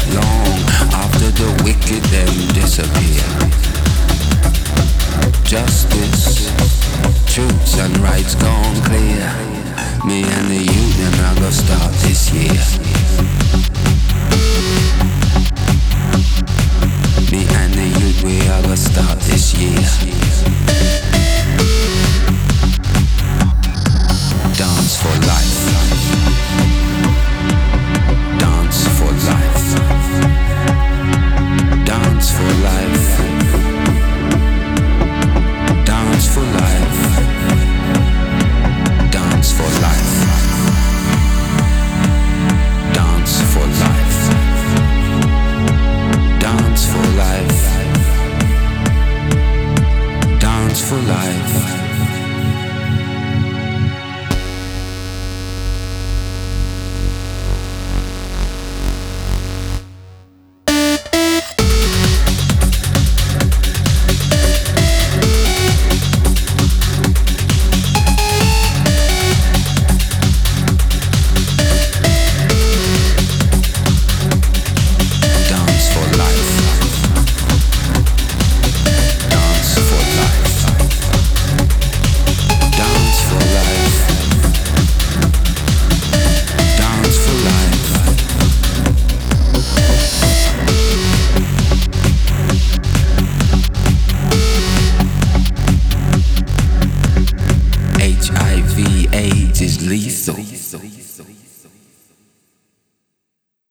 long after the wicked them disappear. Justice, truths and rights gone clear. Me and the youth them are gonna start this year. Me and the youth we are gonna start this year. Dance for life. Dance for life. Dance for life. Dance for life. Dance for life. Dance for life. Dance for life. Dance for life. HIV, AIDS is lethal.